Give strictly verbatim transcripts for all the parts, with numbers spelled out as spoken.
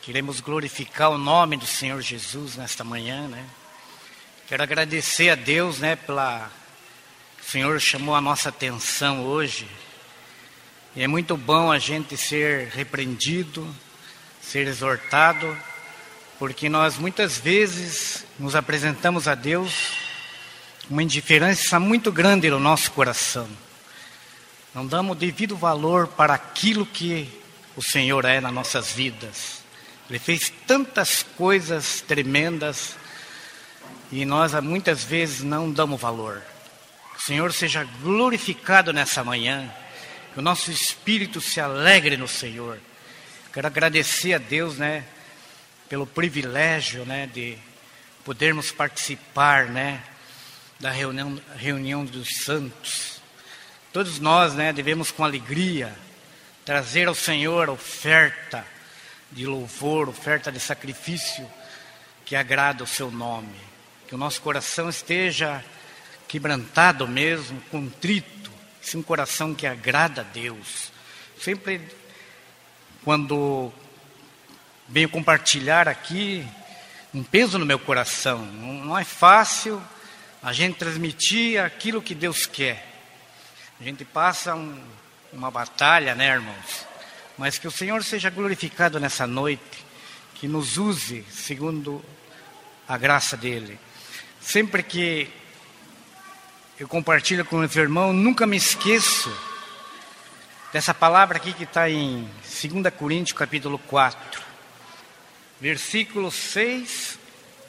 Queremos glorificar o nome do Senhor Jesus nesta manhã, né? Quero agradecer a Deus, né, pela... O Senhor chamou a nossa atenção hoje. E é muito bom a gente ser repreendido, ser exortado, porque nós muitas vezes nos apresentamos a Deus com uma indiferença muito grande no nosso coração. Não damos devido valor para aquilo que o Senhor é nas nossas vidas. Ele fez tantas coisas tremendas e nós muitas vezes não damos valor. Que o Senhor seja glorificado nessa manhã, que o nosso espírito se alegre no Senhor. Quero agradecer a Deus, né, pelo privilégio, né, de podermos participar, né, da reunião, reunião dos santos. Todos nós, né, devemos com alegria trazer ao Senhor a oferta de louvor, oferta de sacrifício que agrada o seu nome. Que o nosso coração esteja quebrantado mesmo, contrito, esse é um coração que agrada a Deus. Sempre quando venho compartilhar aqui, um peso no meu coração. Não é fácil a gente transmitir aquilo que Deus quer. A gente passa um, uma batalha, né, irmãos? Mas que o Senhor seja glorificado nessa noite, que nos use segundo a graça dEle. Sempre que eu compartilho com os irmãos, nunca me esqueço dessa palavra aqui que está em dois Coríntios capítulo quatro, versículos seis,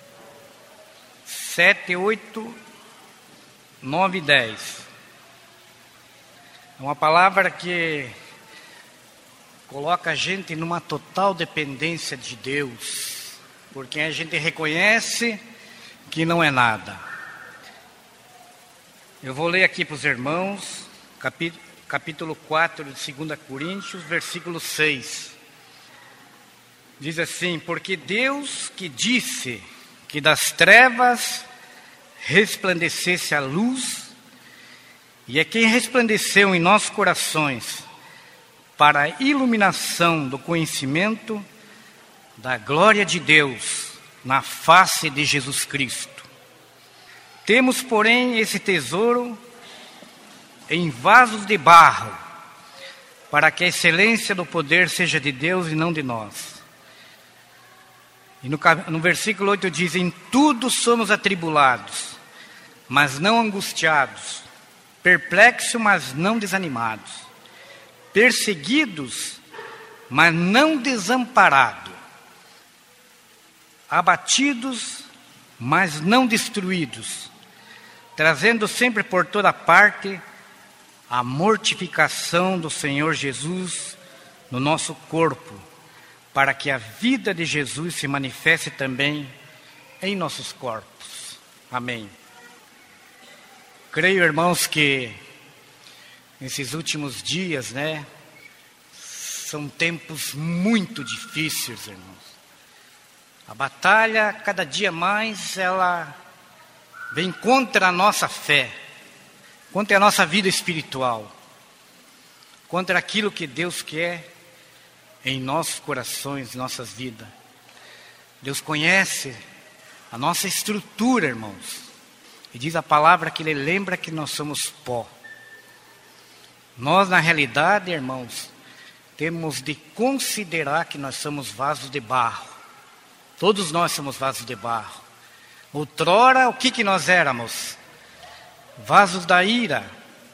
sete, oito, nove e dez. É uma palavra que coloca a gente numa total dependência de Deus, porque a gente reconhece que não é nada. Eu vou ler aqui para os irmãos, capítulo, capítulo quatro de dois Coríntios, versículo seis. Diz assim: porque Deus que disse que das trevas resplandecesse a luz, e é quem resplandeceu em nossos corações para a iluminação do conhecimento da glória de Deus na face de Jesus Cristo. Temos, porém, esse tesouro em vasos de barro, para que a excelência do poder seja de Deus e não de nós. E no, no versículo oito diz: em tudo somos atribulados, mas não angustiados, perplexos, mas não desanimados, perseguidos, mas não desamparados, abatidos, mas não destruídos, trazendo sempre por toda parte a mortificação do Senhor Jesus no nosso corpo, para que a vida de Jesus se manifeste também em nossos corpos. Amém. Creio, irmãos, que nesses últimos dias, né, são tempos muito difíceis, irmãos. A batalha, cada dia mais, ela vem contra a nossa fé, contra a nossa vida espiritual, contra aquilo que Deus quer em nossos corações, nossas vidas. Deus conhece a nossa estrutura, irmãos, e diz a palavra que Ele lembra que nós somos pó. Nós, na realidade, irmãos, temos de considerar que nós somos vasos de barro. Todos nós somos vasos de barro. Outrora, o que, que nós éramos? Vasos da ira,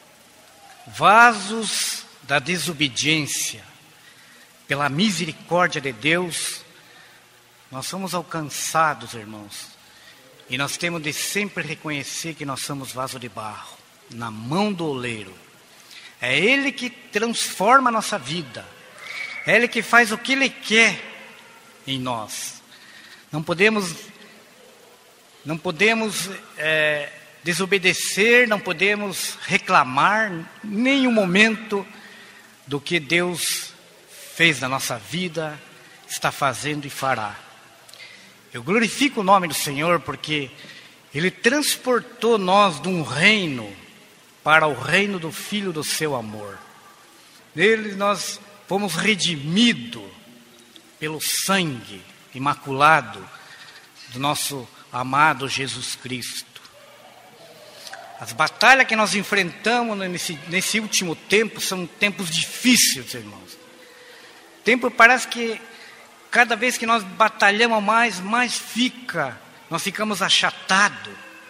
vasos da desobediência. Pela misericórdia de Deus, nós somos alcançados, irmãos. E nós temos de sempre reconhecer que nós somos vaso de barro, na mão do oleiro. É Ele que transforma a nossa vida. É Ele que faz o que Ele quer em nós. Não podemos, não podemos é, desobedecer, não podemos reclamar em nenhum momento do que Deus fez na nossa vida, está fazendo e fará. Eu glorifico o nome do Senhor porque Ele transportou nós de um reino para o reino do Filho do seu amor. Nele nós fomos redimidos pelo sangue imaculado do nosso amado Jesus Cristo. As batalhas que nós enfrentamos nesse, nesse último tempo são tempos difíceis, irmãos. Tempo parece que cada vez que nós batalhamos mais, mais fica, nós ficamos achatados.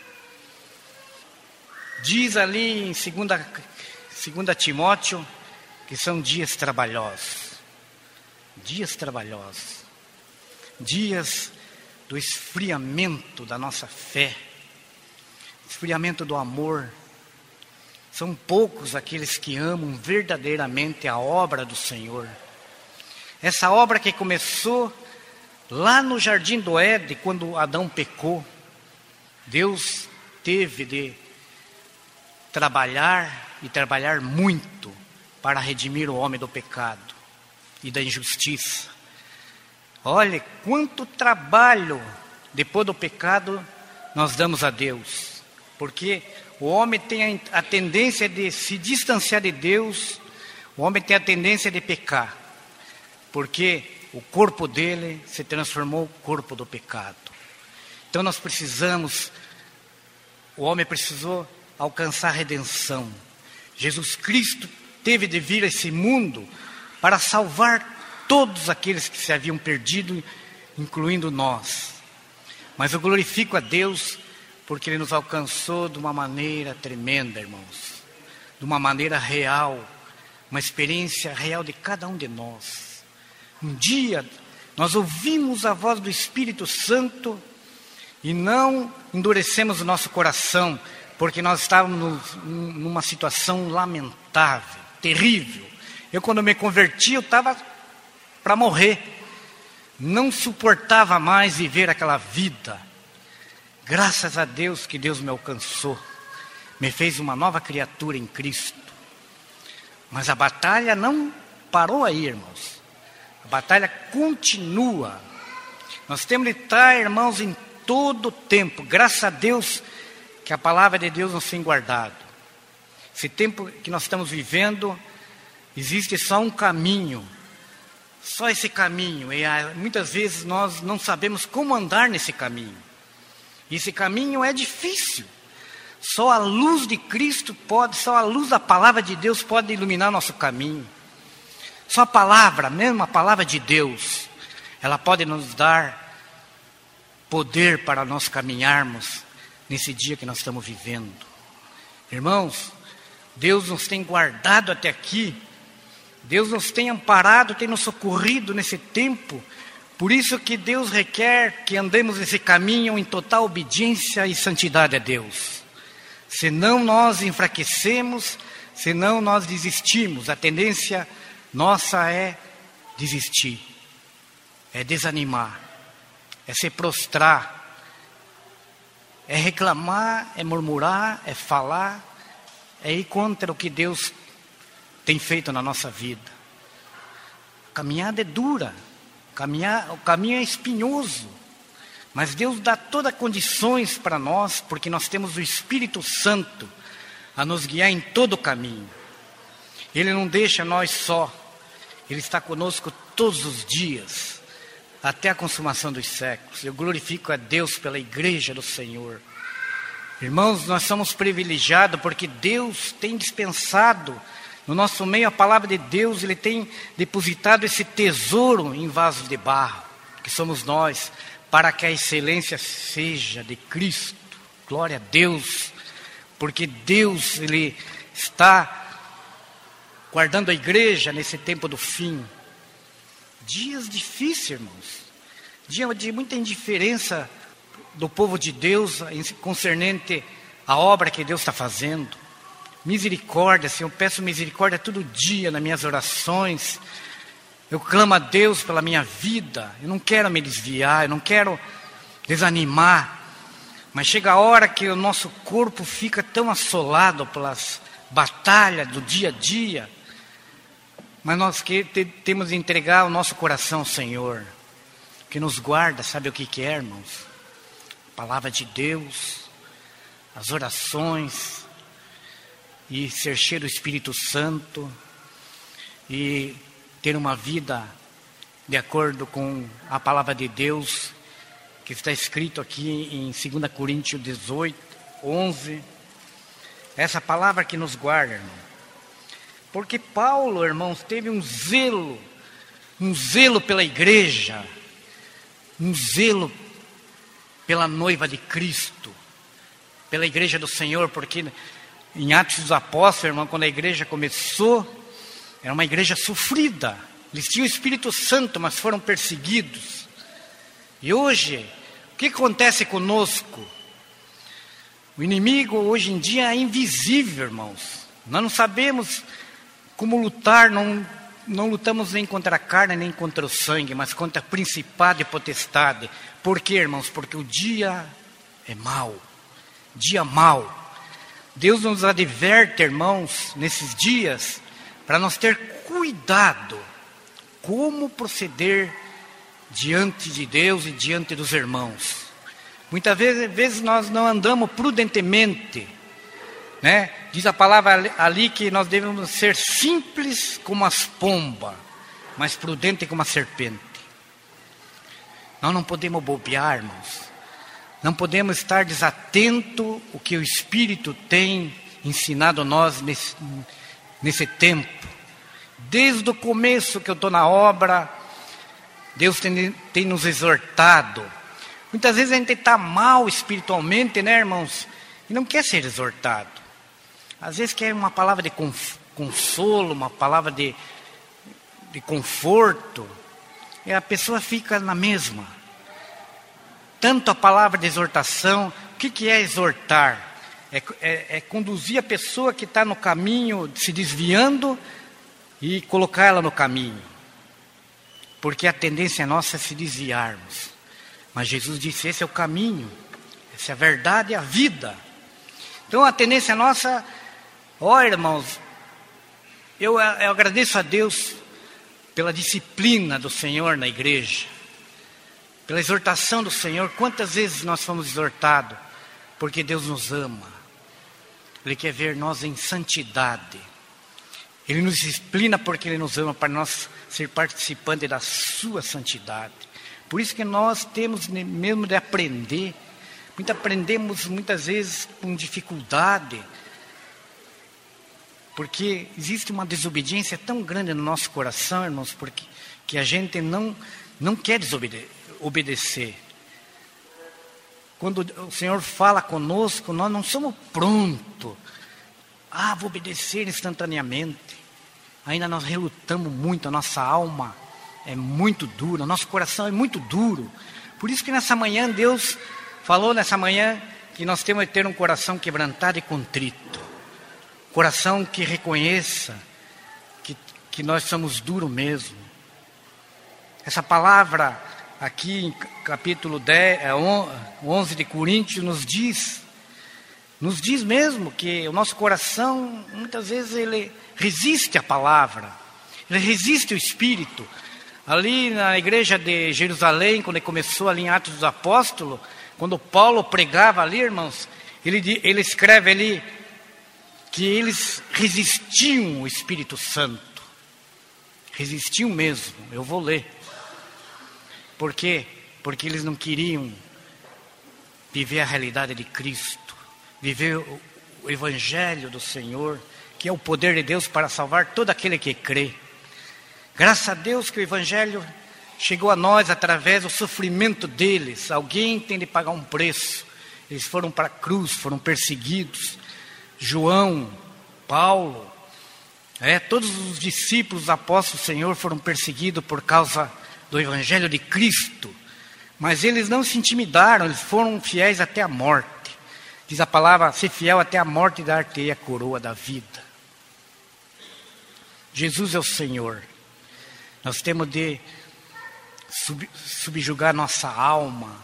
Diz ali em segunda Timóteo que são dias trabalhosos. Dias trabalhosos. Dias do esfriamento da nossa fé. Esfriamento do amor. São poucos aqueles que amam verdadeiramente a obra do Senhor. Essa obra que começou lá no Jardim do Éden, quando Adão pecou. Deus teve de trabalhar e trabalhar muito para redimir o homem do pecado e da injustiça. Olha, quanto trabalho depois do pecado nós damos a Deus. Porque o homem tem a tendência de se distanciar de Deus, o homem tem a tendência de pecar. Porque o corpo dele se transformou no corpo do pecado. Então nós precisamos, o homem precisou alcançar a redenção. Jesus Cristo teve de vir a esse mundo para salvar todos aqueles que se haviam perdido, incluindo nós. Mas eu glorifico a Deus porque Ele nos alcançou de uma maneira tremenda, irmãos. De uma maneira real, uma experiência real de cada um de nós. Um dia nós ouvimos a voz do Espírito Santo e não endurecemos o nosso coração, porque nós estávamos numa situação lamentável, terrível. Eu quando me converti, eu estava para morrer. Não suportava mais viver aquela vida. Graças a Deus que Deus me alcançou. Me fez uma nova criatura em Cristo. Mas a batalha não parou aí, irmãos. A batalha continua. Nós temos de estar, irmãos, em todo o tempo. Graças a Deus que a palavra de Deus nos tem guardado. Esse tempo que nós estamos vivendo, existe só um caminho. Só esse caminho. E muitas vezes nós não sabemos como andar nesse caminho. E esse caminho é difícil. Só a luz de Cristo pode, só a luz da palavra de Deus pode iluminar nosso caminho. Só a palavra, mesmo a palavra de Deus, ela pode nos dar poder para nós caminharmos nesse dia que nós estamos vivendo. Irmãos, Deus nos tem guardado até aqui. Deus nos tem amparado, tem nos socorrido nesse tempo. Por isso que Deus requer que andemos nesse caminho em total obediência e santidade a Deus. Senão nós enfraquecemos, senão nós desistimos. A tendência nossa é desistir, é desanimar, é se prostrar, é reclamar, é murmurar, é falar, é ir contra o que Deus tem feito na nossa vida. A caminhada é dura, caminhar, o caminho é espinhoso, mas Deus dá todas as condições para nós, porque nós temos o Espírito Santo a nos guiar em todo o caminho. Ele não deixa nós só, Ele está conosco todos os dias, até a consumação dos séculos. Eu glorifico a Deus pela igreja do Senhor. Irmãos, nós somos privilegiados porque Deus tem dispensado no nosso meio a palavra de Deus. Ele tem depositado esse tesouro em vasos de barro, que somos nós, para que a excelência seja de Cristo. Glória a Deus, porque Deus, Ele está guardando a igreja nesse tempo do fim. Dias difíceis, irmãos. Dia de muita indiferença do povo de Deus concernente à obra que Deus está fazendo. Misericórdia, Senhor, eu peço misericórdia todo dia nas minhas orações. Eu clamo a Deus pela minha vida. Eu não quero me desviar, eu não quero desanimar. Mas chega a hora que o nosso corpo fica tão assolado pelas batalhas do dia a dia. Mas nós que te, temos de entregar o nosso coração ao Senhor, que nos guarda, sabe o que que é, irmãos? A palavra de Deus, as orações, e ser cheio do Espírito Santo, e ter uma vida de acordo com a palavra de Deus, que está escrito aqui em dois Coríntios dezoito, onze. Essa palavra que nos guarda, irmão. Porque Paulo, irmãos, teve um zelo, um zelo pela igreja, um zelo pela noiva de Cristo, pela igreja do Senhor, porque em Atos dos Apóstolos, irmão, quando a igreja começou, era uma igreja sofrida. Eles tinham o Espírito Santo, mas foram perseguidos. E hoje, o que acontece conosco? O inimigo hoje em dia é invisível, irmãos. Nós não sabemos como lutar, não, não lutamos nem contra a carne, nem contra o sangue, mas contra principado e potestade. Por quê, irmãos? Porque o dia é mau, dia mau. Deus nos adverte, irmãos, nesses dias, para nós ter cuidado como proceder diante de Deus e diante dos irmãos. Muitas vezes, vezes nós não andamos prudentemente, né? Diz a palavra ali que nós devemos ser simples como as pombas, mas prudente como a serpente. Nós não podemos bobear, irmãos. Não podemos estar desatento ao que o Espírito tem ensinado a nós nesse, nesse tempo. Desde o começo que eu estou na obra, Deus tem, tem nos exortado. Muitas vezes a gente está mal espiritualmente, né, irmãos? E não quer ser exortado. Às vezes quer uma palavra de consolo, uma palavra de, de conforto. E a pessoa fica na mesma. Tanto a palavra de exortação, o que, que é exortar? É, é, é conduzir a pessoa que está no caminho, se desviando, e colocar ela no caminho. Porque a tendência nossa é se desviarmos. Mas Jesus disse, esse é o caminho, essa é a verdade e a vida. Então a tendência nossa, ó irmãos, eu, eu agradeço a Deus pela disciplina do Senhor na igreja, pela exortação do Senhor. Quantas vezes nós fomos exortados? Porque Deus nos ama. Ele quer ver nós em santidade. Ele nos disciplina porque Ele nos ama, para nós ser participantes da sua santidade. Por isso que nós temos mesmo de aprender. Muito aprendemos muitas vezes com dificuldade. Porque existe uma desobediência tão grande no nosso coração, irmãos, porque que a gente não, não quer desobedecer. Quando o Senhor fala conosco, nós não somos prontos. Ah, vou obedecer instantaneamente. Ainda nós relutamos muito, a nossa alma é muito dura, o nosso coração é muito duro. Por isso que nessa manhã, Deus falou nessa manhã que nós temos que ter um coração quebrantado e contrito. Coração que reconheça que, que nós somos duros mesmo. Essa palavra aqui em capítulo dez, onze de Coríntios nos diz... Nos diz mesmo que o nosso coração, muitas vezes, ele resiste à palavra. Ele resiste ao Espírito. Ali na igreja de Jerusalém, quando ele começou ali em Atos dos Apóstolos, quando Paulo pregava ali, irmãos, ele, ele escreve ali que eles resistiam ao Espírito Santo. Resistiam mesmo. Eu vou ler. Por quê? Porque eles não queriam viver a realidade de Cristo. Viver o Evangelho do Senhor, que é o poder de Deus para salvar todo aquele que crê. Graças a Deus que o Evangelho chegou a nós através do sofrimento deles. Alguém tem de pagar um preço. Eles foram para a cruz, foram perseguidos. João, Paulo, é, todos os discípulos, apóstolos do Senhor foram perseguidos por causa do Evangelho de Cristo. Mas eles não se intimidaram, eles foram fiéis até a morte. Diz a palavra, ser fiel até a morte e dar-te a coroa da vida. Jesus é o Senhor. Nós temos de sub, subjugar nossa alma,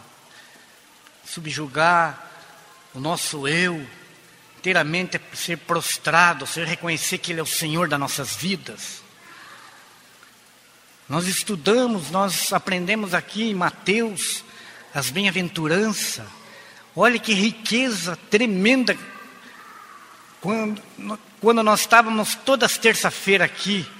subjugar o nosso eu, inteiramente ser prostrado, ser reconhecer que Ele é o Senhor das nossas vidas. Nós estudamos, nós aprendemos aqui em Mateus as bem-aventuranças. Olha que riqueza tremenda. Quando, quando nós estávamos todas as terça-feira aqui,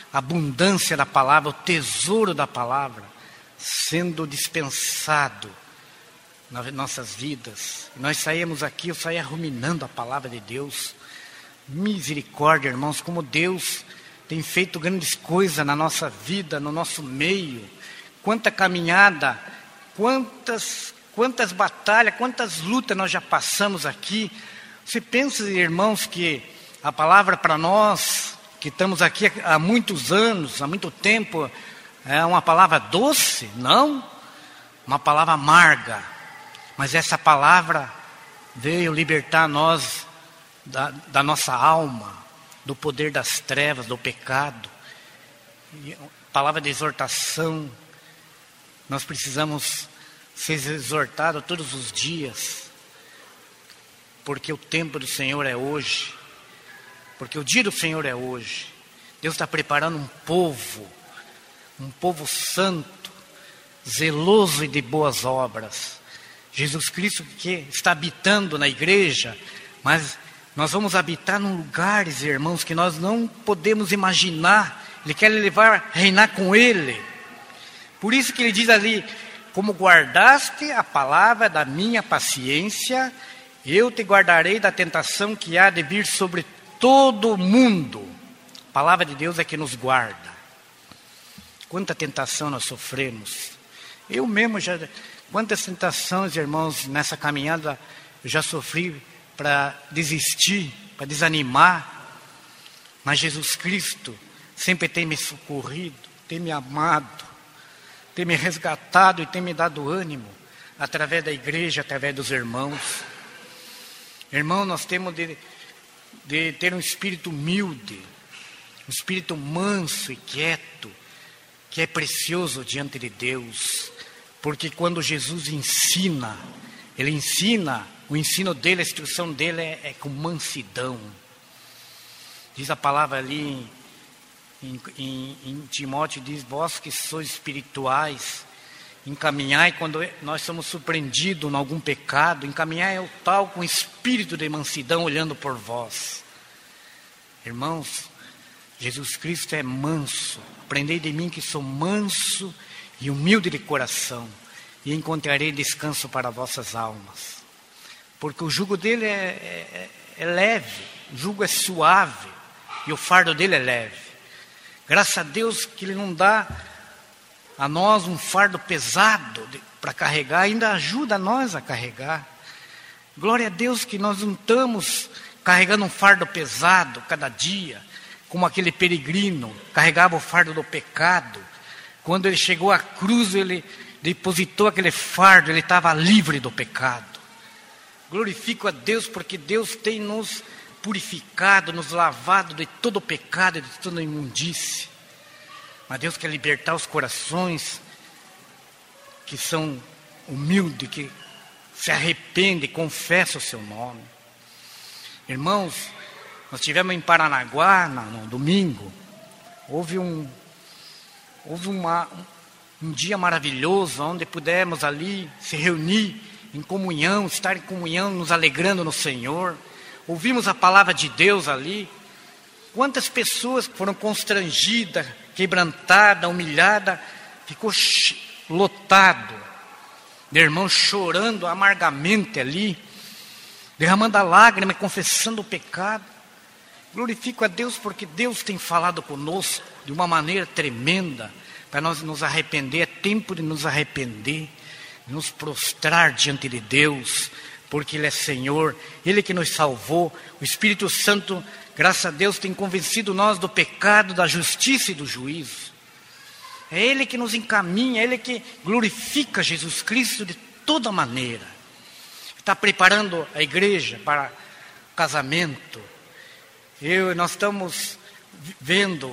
abundância da palavra, o tesouro da palavra, sendo dispensado nas nossas vidas. Nós saímos aqui, eu saía ruminando a palavra de Deus. Misericórdia, irmãos, como Deus tem feito grandes coisas na nossa vida, no nosso meio. Quanta caminhada, quantas, quantas batalhas, quantas lutas nós já passamos aqui. Você pensa, irmãos, que a palavra para nós, que estamos aqui há muitos anos, há muito tempo, é uma palavra doce? Não, uma palavra amarga. Mas essa palavra veio libertar nós da, da nossa alma, do poder das trevas, do pecado. E palavra de exortação. Nós precisamos ser exortados todos os dias, porque o tempo do Senhor é hoje, porque o dia do Senhor é hoje. Deus está preparando um povo, um povo santo, zeloso e de boas obras. Jesus Cristo que está habitando na igreja, mas nós vamos habitar em lugares, irmãos, que nós não podemos imaginar. Ele quer levar a reinar com Ele. Por isso que ele diz ali, como guardaste a palavra da minha paciência, eu te guardarei da tentação que há de vir sobre todo o mundo. A palavra de Deus é que nos guarda. Quanta tentação nós sofremos. Eu mesmo já, quantas tentações, irmãos, nessa caminhada eu já sofri para desistir, para desanimar. Mas Jesus Cristo sempre tem me socorrido, tem me amado, tem me resgatado e tem me dado ânimo, através da igreja, através dos irmãos. Irmão, nós temos de, de ter um espírito humilde, um espírito manso e quieto, que é precioso diante de Deus, porque quando Jesus ensina, Ele ensina, o ensino dele, a instrução dele é, é com mansidão. Diz a palavra ali em, em, em Timóteo, diz, vós que sois espirituais, encaminhai quando nós somos surpreendidos em algum pecado, encaminhai o tal com espírito de mansidão olhando por vós. Irmãos, Jesus Cristo é manso. Aprendei de mim que sou manso e humilde de coração, e encontrarei descanso para vossas almas. Porque o jugo dele é, é, é leve, o jugo é suave, e o fardo dele é leve. Graças a Deus que Ele não dá a nós um fardo pesado para carregar, ainda ajuda nós a carregar. Glória a Deus que nós não estamos carregando um fardo pesado cada dia, como aquele peregrino carregava o fardo do pecado. Quando ele chegou à cruz, ele depositou aquele fardo, ele estava livre do pecado. Glorifico a Deus porque Deus tem nos purificado, nos lavado de todo o pecado e de toda imundície. Mas Deus quer libertar os corações que são humildes, que se arrependem, confessam o seu nome. Irmãos, nós estivemos em Paranaguá no domingo. Houve um, houve uma, um dia maravilhoso, onde pudemos ali se reunir em comunhão, estar em comunhão, nos alegrando no Senhor. Ouvimos a palavra de Deus ali. Quantas pessoas foram constrangidas, quebrantadas, humilhadas, ficou lotado de irmãos chorando amargamente ali, derramando a lágrima, confessando o pecado. Glorifico a Deus porque Deus tem falado conosco de uma maneira tremenda, para nós nos arrepender. É tempo de nos arrepender, de nos prostrar diante de Deus, porque Ele é Senhor, Ele que nos salvou. O Espírito Santo, graças a Deus, tem convencido nós do pecado, da justiça e do juízo. É Ele que nos encaminha, é Ele que glorifica Jesus Cristo de toda maneira. Está preparando a igreja para o casamento. Eu, nós estamos vendo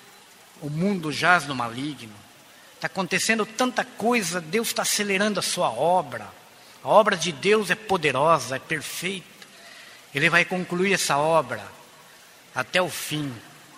o mundo jaz no maligno. Está acontecendo tanta coisa, Deus está acelerando a sua obra. A obra de Deus é poderosa, é perfeita. Ele vai concluir essa obra até o fim.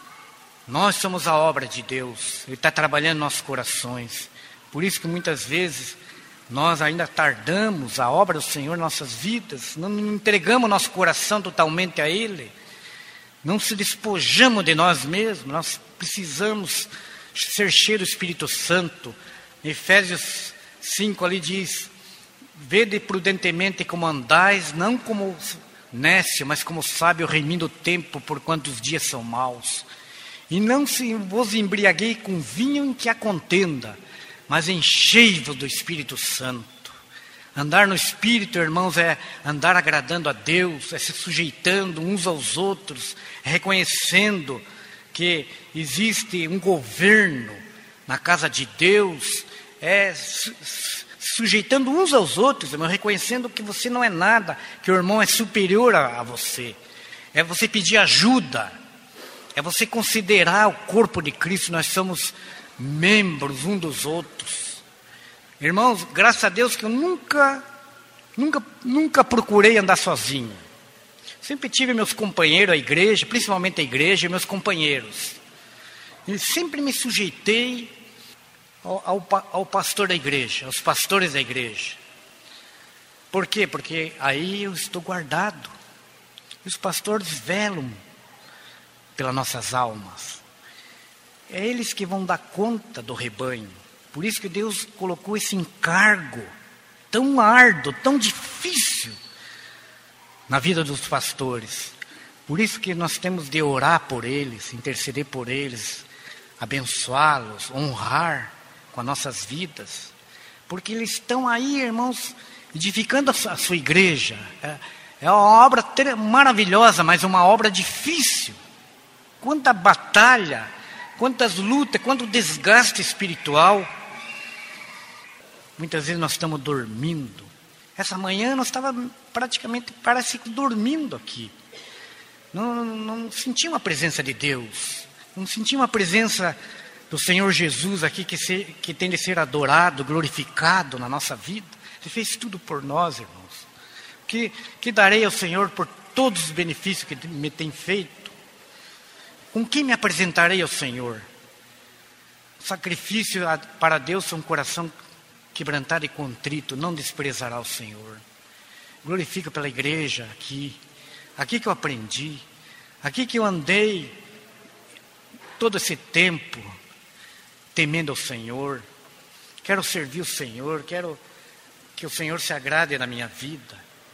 Nós somos a obra de Deus. Ele está trabalhando em nossos corações. Por isso que muitas vezes nós ainda tardamos a obra do Senhor em nossas vidas. Não entregamos nosso coração totalmente a Ele. não se despojamos de nós mesmos, nós precisamos ser cheios do Espírito Santo. Em Efésios cinco ali diz: vede prudentemente como andais, não como nécio, mas como sábio, remindo o tempo, porquanto os dias são maus. E não se vos embriaguei com vinho em que há contenda, mas enchei-vos do Espírito Santo. Andar no Espírito, irmãos, é andar agradando a Deus, é se sujeitando uns aos outros, é reconhecendo que existe um governo na casa de Deus, é su sujeitando uns aos outros, irmão, reconhecendo que você não é nada, que o irmão é superior a, a você. É você pedir ajuda, é você considerar o corpo de Cristo, nós somos membros um dos outros. Irmãos, graças a Deus que eu nunca, nunca, nunca procurei andar sozinho. Sempre tive meus companheiros, a igreja, principalmente a igreja, e meus companheiros. E sempre me sujeitei ao, ao, ao pastor da igreja, aos pastores da igreja. Por quê? Porque aí eu estou guardado. Os pastores velam pelas nossas almas. É eles que vão dar conta do rebanho. Por isso que Deus colocou esse encargo tão árduo, tão difícil na vida dos pastores. Por isso que nós temos de orar por eles, interceder por eles, abençoá-los, honrar com as nossas vidas. Porque eles estão aí, irmãos, edificando a sua igreja. É, é uma obra maravilhosa, mas uma obra difícil. Quanta batalha, quantas lutas, quanto desgaste espiritual. Muitas vezes nós estamos dormindo. Essa manhã nós estávamos praticamente, parece que dormindo aqui. Não, não sentimos a presença de Deus. Não sentimos a presença do Senhor Jesus aqui, que, se, que tem de ser adorado, glorificado na nossa vida. Ele fez tudo por nós, irmãos. Que, que darei ao Senhor por todos os benefícios que me tem feito? Com quem me apresentarei ao Senhor? O sacrifício para Deus é um coração quebrantado e contrito, não desprezará o Senhor. Glorifica pela igreja aqui, aqui que eu aprendi, aqui que eu andei todo esse tempo temendo ao Senhor. Quero servir o Senhor, quero que o Senhor se agrade na minha vida.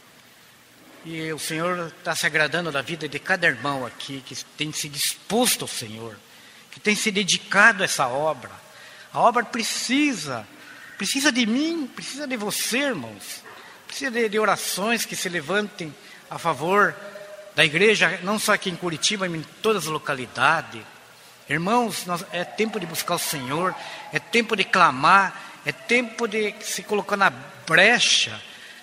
E o Senhor está se agradando da vida de cada irmão aqui, que tem se disposto ao Senhor, que tem se dedicado a essa obra. A obra precisa Precisa de mim, precisa de você, irmãos. Precisa de, de orações que se levantem a favor da igreja, não só aqui em Curitiba, mas em todas as localidades. Irmãos, nós, é tempo de buscar o Senhor, é tempo de clamar, é tempo de se colocar na brecha.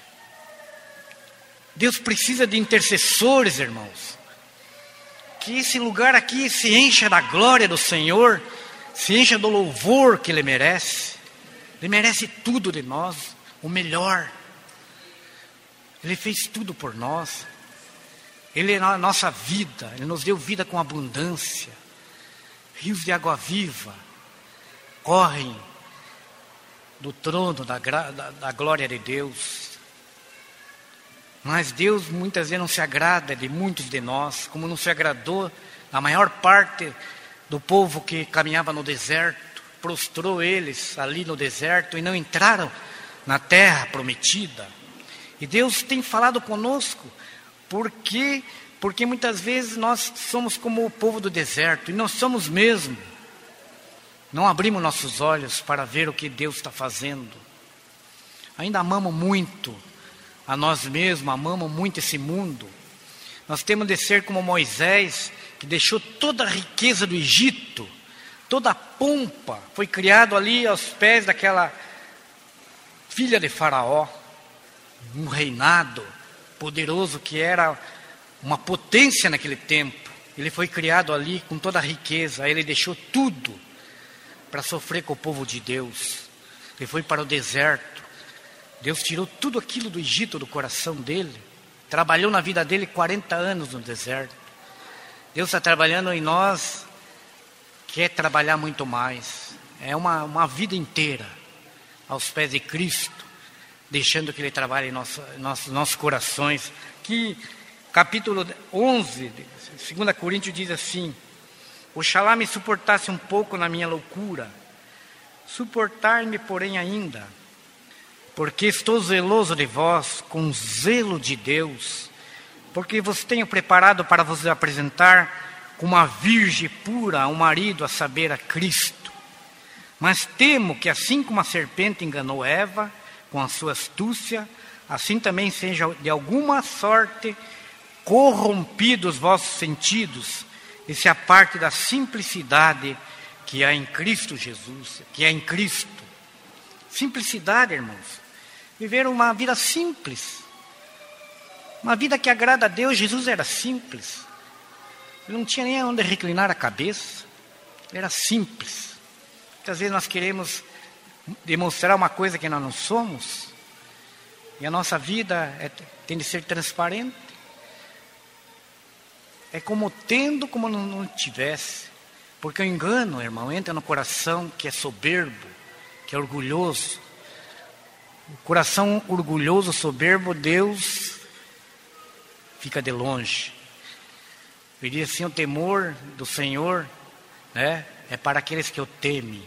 Deus precisa de intercessores, irmãos. Que esse lugar aqui se encha da glória do Senhor, se encha do louvor que Ele merece. Ele merece tudo de nós, o melhor. Ele fez tudo por nós. Ele é a nossa vida, Ele nos deu vida com abundância. Rios de água viva correm do trono da, da, da glória de Deus. Mas Deus muitas vezes não se agrada de muitos de nós, como não se agradou da maior parte do povo que caminhava no deserto. Prostrou eles ali no deserto e não entraram na terra prometida. E Deus tem falado conosco, porque, porque muitas vezes nós somos como o povo do deserto, e nós somos mesmo. Não abrimos nossos olhos para ver o que Deus está fazendo. Ainda amamos muito a nós mesmos, amamos muito esse mundo. Nós temos de ser como Moisés, que deixou toda a riqueza do Egito, toda a pompa, foi criado ali aos pés daquela filha de Faraó, um reinado poderoso que era uma potência naquele tempo. Ele foi criado ali com toda a riqueza, ele deixou tudo para sofrer com o povo de Deus. Ele foi para o deserto. Deus tirou tudo aquilo do Egito do coração dele. Trabalhou na vida dele quarenta anos no deserto. Deus está trabalhando em nós, quer trabalhar muito mais. É uma, uma vida inteira aos pés de Cristo, deixando que Ele trabalhe em nosso, nossos, nossos corações. Que capítulo onze, dois Coríntios diz assim: oxalá me suportasse um pouco na minha loucura, suportar-me, porém, ainda, porque estou zeloso de vós, com zelo de Deus, porque vos tenho preparado para vos apresentar como uma virgem pura a um marido, a saber, a Cristo. Mas temo que, assim como a serpente enganou Eva com a sua astúcia, assim também seja de alguma sorte corrompidos os vossos sentidos, e se aparte da simplicidade que há em Cristo Jesus, que é em Cristo. Simplicidade, irmãos. Viver uma vida simples. Uma vida que agrada a Deus. Jesus era simples. Ele não tinha nem onde reclinar a cabeça. Ele era simples. Muitas vezes nós queremos demonstrar uma coisa que nós não somos. E a nossa vida é, tem de ser transparente. É como tendo como não, não tivesse. Porque o engano, irmão, entra no coração que é soberbo, que é orgulhoso. O coração orgulhoso, soberbo, Deus fica de longe. Eu diria assim: o temor do Senhor, né, é para aqueles que o temem.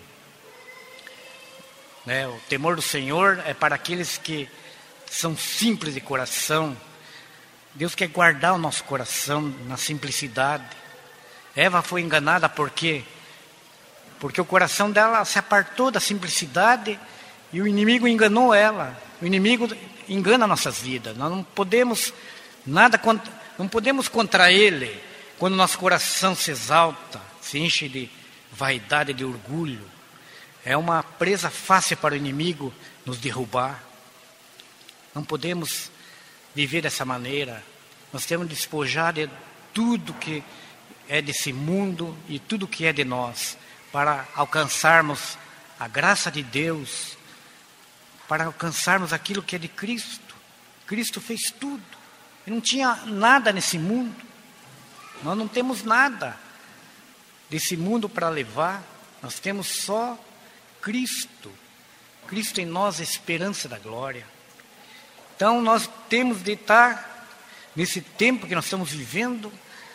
Né, o temor do Senhor é para aqueles que são simples de coração. Deus quer guardar o nosso coração na simplicidade. Eva foi enganada por quê? Porque o coração dela se apartou da simplicidade e o inimigo enganou ela. O inimigo engana nossas vidas. Nós não podemos nada contra, não podemos contra ele quando nosso coração se exalta, se enche de vaidade, de orgulho. É uma presa fácil para o inimigo nos derrubar. Não podemos viver dessa maneira. Nós temos de despojar de tudo que é desse mundo e tudo que é de nós, para alcançarmos a graça de Deus, para alcançarmos aquilo que é de Cristo. Cristo fez tudo. Ele não tinha nada nesse mundo. Nós não temos nada desse mundo para levar. Nós temos só Cristo. Cristo em nós, a esperança da glória. Então nós temos de estar, nesse tempo que nós estamos vivendo,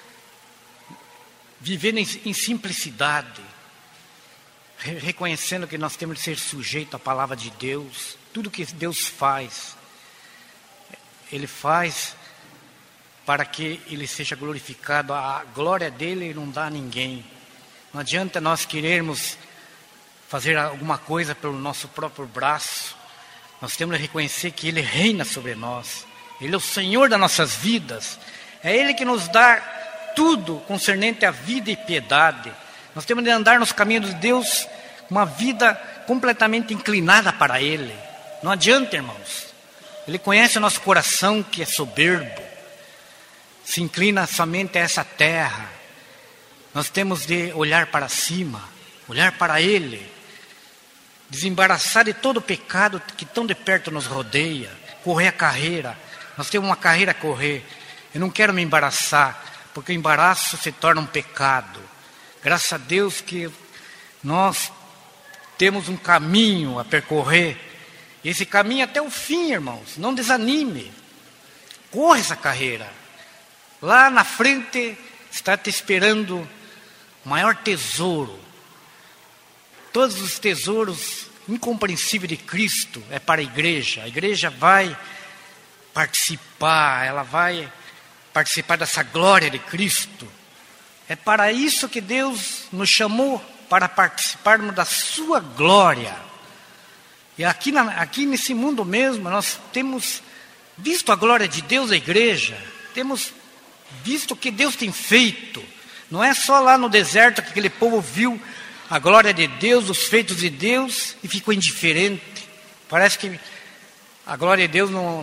vivendo em, em simplicidade, re, reconhecendo que nós temos de ser sujeitos à palavra de Deus. Tudo que Deus faz, Ele faz para que Ele seja glorificado. A glória dEle não dá a ninguém. Não adianta nós querermos fazer alguma coisa pelo nosso próprio braço. Nós temos de reconhecer que Ele reina sobre nós. Ele é o Senhor das nossas vidas. É Ele que nos dá tudo concernente à vida e piedade. Nós temos de andar nos caminhos de Deus, uma vida completamente inclinada para Ele. Não adianta, irmãos. Ele conhece o nosso coração, que é soberbo. Se inclina somente a essa terra. Nós temos de olhar para cima, olhar para Ele, desembaraçar de todo o pecado que tão de perto nos rodeia, correr a carreira. Nós temos uma carreira a correr. Eu não quero me embaraçar, porque o embaraço se torna um pecado. Graças a Deus que nós temos um caminho a percorrer. E esse caminho até o fim, irmãos. Não desanime. Corra essa carreira. Lá na frente está te esperando o maior tesouro. Todos os tesouros incompreensíveis de Cristo é para a igreja. A igreja vai participar, ela vai participar dessa glória de Cristo. É para isso que Deus nos chamou, para participarmos da sua glória. E aqui, na, aqui nesse mundo mesmo, nós temos visto a glória de Deus, a igreja. Temos visto o que Deus tem feito. Não é só lá no deserto que aquele povo viu a glória de Deus, os feitos de Deus, e ficou indiferente. Parece que a glória de Deus não,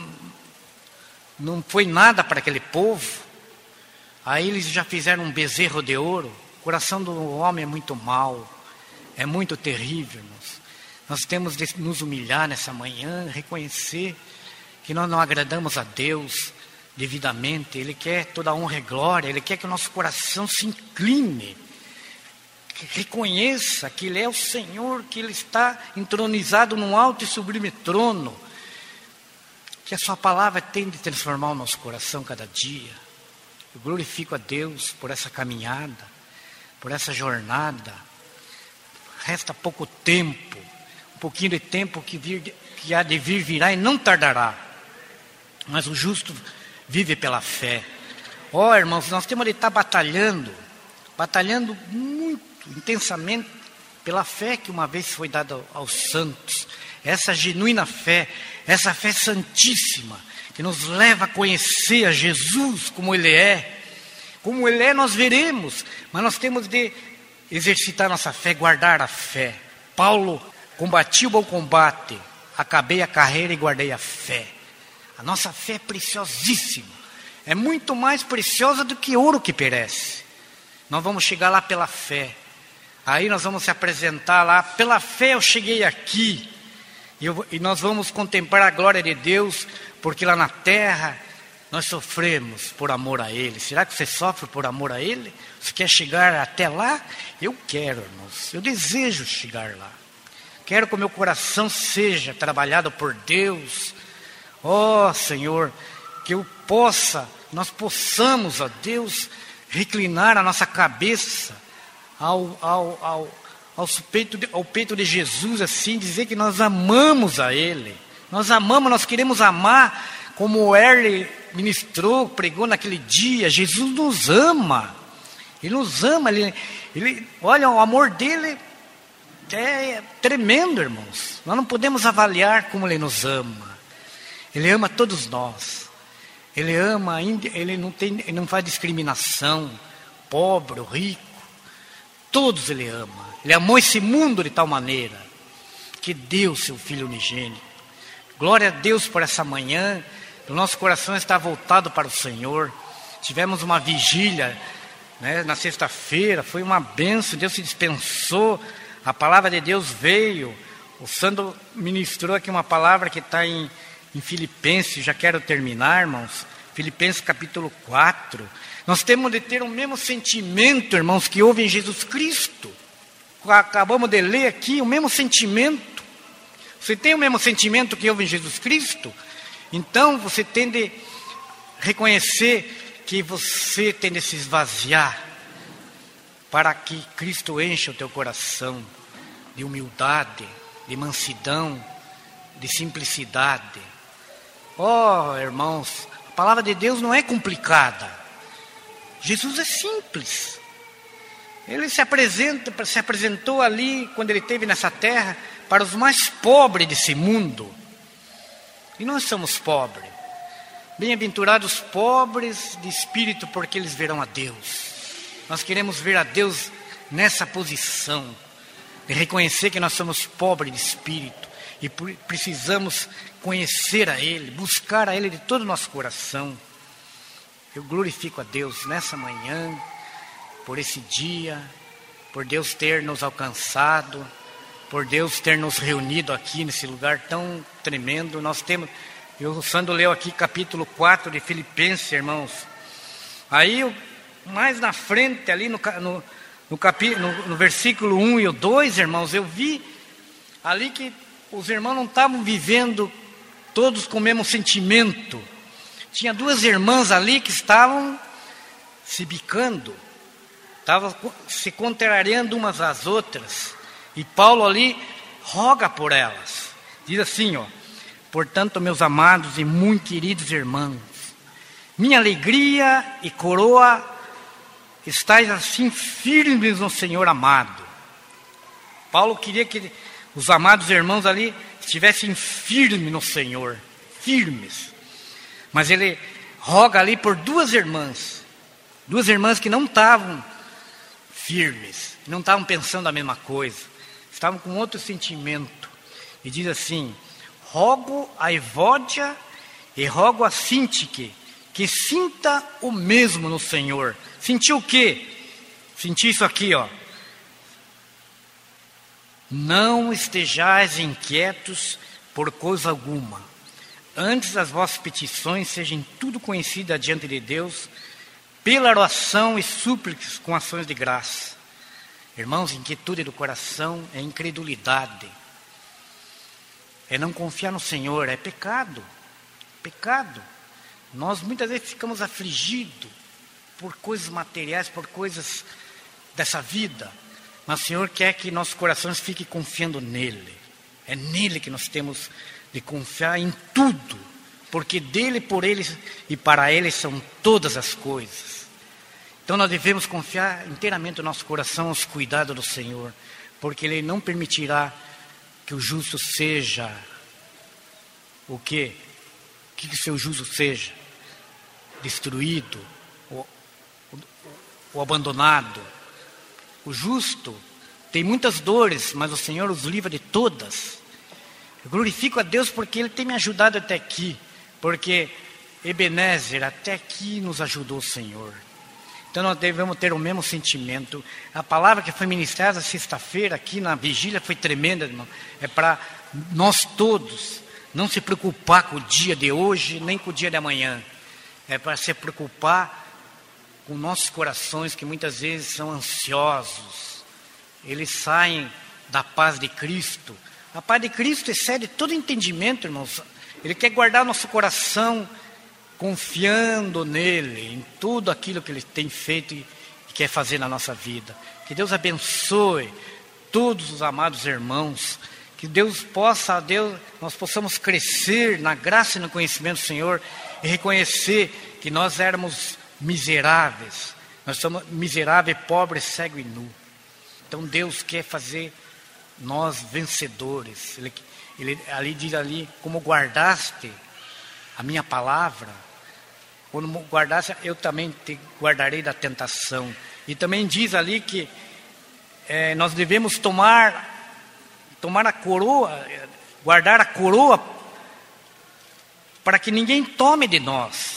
não foi nada para aquele povo. Aí eles já fizeram um bezerro de ouro. O coração do homem é muito mau, é muito terrível, irmãos. Nós temos de nos humilhar nessa manhã, reconhecer que nós não agradamos a Deus devidamente. Ele quer toda a honra e glória. Ele quer que o nosso coração se incline, que reconheça que Ele é o Senhor, que Ele está entronizado num alto e sublime trono. que a sua palavra tem de transformar o nosso coração cada dia. Eu glorifico a Deus por essa caminhada, por essa jornada. Resta pouco tempo, um pouquinho de tempo que, vir, que há de vir virá e não tardará. Mas o justo vive pela fé. Ó oh, irmãos, nós temos de estar batalhando, batalhando muito intensamente pela fé que uma vez foi dada aos santos. Essa genuína fé, essa fé santíssima, que nos leva a conhecer a Jesus como Ele é. Como Ele é, nós veremos, mas nós temos de exercitar nossa fé, guardar a fé. Paulo, combati o bom combate, acabei a carreira e guardei a fé. A nossa fé é preciosíssima, é muito mais preciosa do que ouro que perece. Nós vamos chegar lá pela fé, aí nós vamos se apresentar lá, pela fé eu cheguei aqui. E, eu, e nós vamos contemplar a glória de Deus, porque lá na terra nós sofremos por amor a Ele. Será que você sofre por amor a Ele? Você quer chegar até lá? Eu quero, irmãos. Eu desejo chegar lá. Quero que o meu coração seja trabalhado por Deus. Ó oh, Senhor, que eu possa, nós possamos, ó Deus, reclinar a nossa cabeça ao... ao, ao Ao peito, de, ao peito de Jesus, assim, dizer que nós amamos a Ele. Nós amamos, nós queremos amar, como o Erle ministrou, pregou naquele dia. Jesus nos ama. Ele nos ama. Ele, ele, olha, o amor dele é tremendo, irmãos. Nós não podemos avaliar como Ele nos ama. Ele ama todos nós. Ele ama, Ele não, tem, ele não faz discriminação. Pobre ou rico. Todos Ele ama. Ele amou esse mundo de tal maneira que deu seu Filho unigênito. Glória a Deus por essa manhã. O nosso coração está voltado para o Senhor. Tivemos uma vigília, né, na sexta-feira. Foi uma bênção. Deus se dispensou. A palavra de Deus veio. O Sandro ministrou aqui uma palavra que está em, em Filipenses. Já quero terminar, irmãos. Filipenses capítulo quatro. Nós temos de ter o mesmo sentimento, irmãos, que houve em Jesus Cristo. Acabamos de ler aqui o mesmo sentimento. Você tem o mesmo sentimento que houve em Jesus Cristo? Então você tem de reconhecer que você tem de se esvaziar para que Cristo encha o teu coração de humildade, de mansidão, de simplicidade. Oh, irmãos, a palavra de Deus não é complicada. Jesus é simples. Ele se apresenta, se apresentou ali, quando ele esteve nessa terra, para os mais pobres desse mundo. E nós somos pobres. Bem-aventurados pobres de espírito, porque eles verão a Deus. Nós queremos ver a Deus nessa posição, de reconhecer que nós somos pobres de espírito, e precisamos conhecer a Ele, buscar a Ele de todo o nosso coração. Eu glorifico a Deus nessa manhã, por esse dia, por Deus ter nos alcançado, por Deus ter nos reunido aqui nesse lugar tão tremendo. Nós temos, eu, o Sandro leu aqui capítulo quatro de Filipenses, irmãos. Aí, mais na frente, ali no, no, no, capi, no, no versículo um e o dois, irmãos, eu vi ali que os irmãos não estavam vivendo todos com o mesmo sentimento. Tinha duas irmãs ali que estavam se bicando. Estavam se contrariando umas às outras. E Paulo ali roga por elas. Diz assim, ó: portanto, meus amados e muito queridos irmãos, minha alegria e coroa, estáis assim firmes no Senhor amado. Paulo queria que os amados irmãos ali estivessem firmes no Senhor. Firmes. Mas ele roga ali por duas irmãs. Duas irmãs que não estavam firmes, não estavam pensando a mesma coisa, estavam com outro sentimento. E diz assim: rogo a Evódia e rogo a Sintique que sinta o mesmo no Senhor. Sentiu o quê? Senti isso aqui, ó. Não estejais inquietos por coisa alguma, antes as vossas petições sejam tudo conhecidas diante de Deus, pela oração e súplicas com ações de graça. Irmãos, inquietude do coração é incredulidade. É não confiar no Senhor, é pecado. Pecado. Nós muitas vezes ficamos afligidos por coisas materiais, por coisas dessa vida. Mas o Senhor quer que nossos corações fiquem confiando nele. É nele que nós temos de confiar em tudo. Porque dele, por ele e para ele são todas as coisas. Então nós devemos confiar inteiramente o nosso coração aos cuidados do Senhor. Porque ele não permitirá que o justo seja o quê? O que o seu justo seja? Destruído ou, ou, ou abandonado. O justo tem muitas dores, mas o Senhor os livra de todas. Eu glorifico a Deus porque Ele tem me ajudado até aqui. Porque Ebenezer, até aqui nos ajudou o Senhor. Então nós devemos ter o mesmo sentimento. A palavra que foi ministrada sexta-feira aqui na vigília foi tremenda, irmão. É para nós todos não se preocupar com o dia de hoje, nem com o dia de amanhã. É para se preocupar com nossos corações que muitas vezes são ansiosos. Eles saem da paz de Cristo. A paz de Cristo excede todo entendimento, irmãos. Ele quer guardar nosso coração confiando nele, em tudo aquilo que Ele tem feito e quer fazer na nossa vida. Que Deus abençoe todos os amados irmãos. Que Deus possa, Deus, nós possamos crescer na graça e no conhecimento do Senhor e reconhecer que nós éramos miseráveis. Nós somos miseráveis, pobres, cego e nu. Então Deus quer fazer nós vencedores. Ele, ele ali diz ali, como guardaste a minha palavra, quando guardaste, eu também te guardarei da tentação. E também diz ali que é, nós devemos tomar, tomar a coroa, guardar a coroa, para que ninguém tome de nós.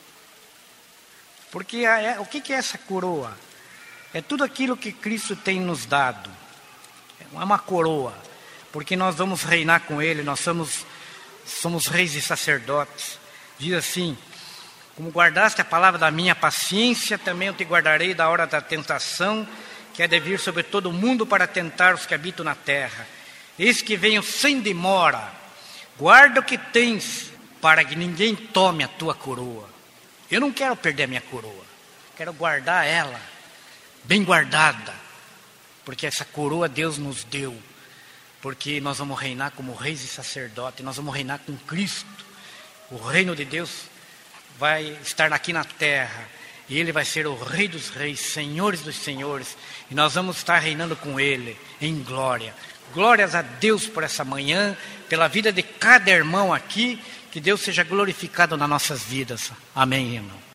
Porque é, o que é essa coroa? É tudo aquilo que Cristo tem nos dado. É uma coroa. Porque nós vamos reinar com Ele, nós somos, somos reis e sacerdotes. Diz assim, como guardaste a palavra da minha paciência, também eu te guardarei da hora da tentação, que é de vir sobre todo o mundo para tentar os que habitam na terra. Eis que venho sem demora. Guarda o que tens, para que ninguém tome a tua coroa. Eu não quero perder a minha coroa. Quero guardar ela, bem guardada. Porque essa coroa Deus nos deu. Porque nós vamos reinar como reis e sacerdotes. Nós vamos reinar com Cristo. O reino de Deus vai estar aqui na terra. E Ele vai ser o Rei dos reis, Senhores dos senhores. E nós vamos estar reinando com Ele em glória. Glórias a Deus por essa manhã, pela vida de cada irmão aqui. Que Deus seja glorificado nas nossas vidas. Amém, irmão.